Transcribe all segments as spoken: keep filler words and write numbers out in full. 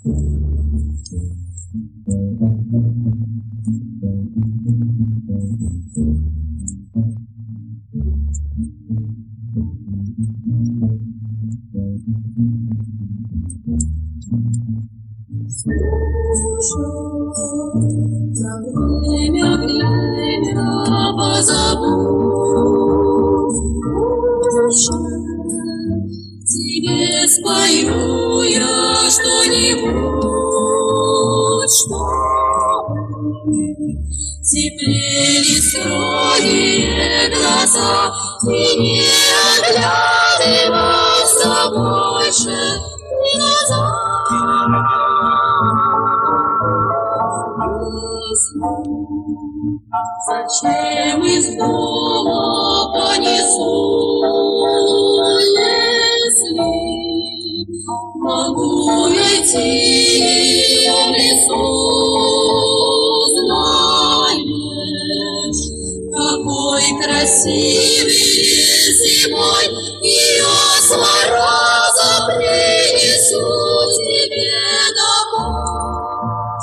За время, время позову уже. Тебе спою я что-нибудь, чтобы теплели строгие глаза, и не оглядывайся больше назад. Зачем из дома понесу, если могу найти в лесу? Знаешь, какой красивый зимой ее с мороза принесу тебе домой.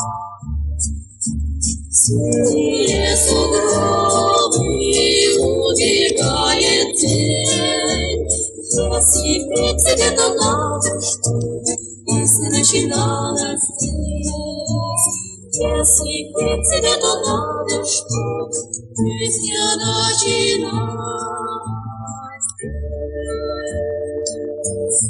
Синие сугробы убегает день. Если петь тебе, то надо, чтобы песня начиналась здесь. Если петь тебе, то надо, чтобы песня начиналась здесь.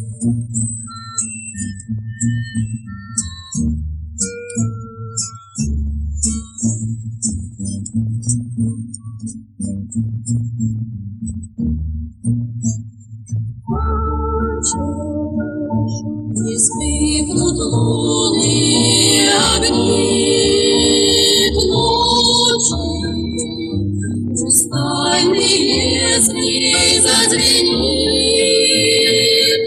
Не вспыхнут лунные огни к ночи, пустальный лес в ней зазвенит.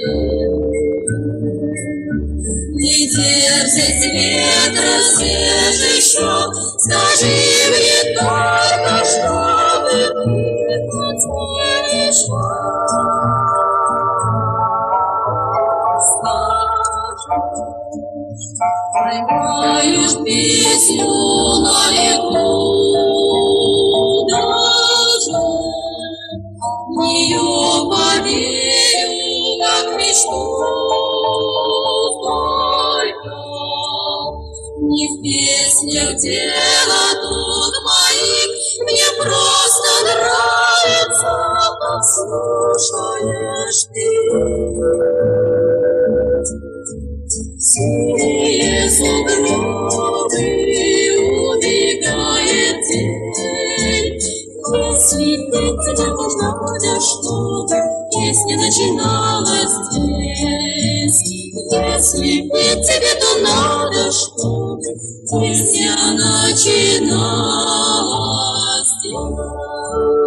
Не держись ветра свежий шел, скажи мне только, чтобы пытать не мешал. Проиграешь песню наяву, даже в нее поверю, как мечту. Только не в песнях дело тут моих, мне просто нравится, послушаешь ты. Синие сугробы убегает день. Если петь тебе, то надо, чтобы песня начиналась здесь. Если петь тебе, то надо, чтобы песня начиналась здесь.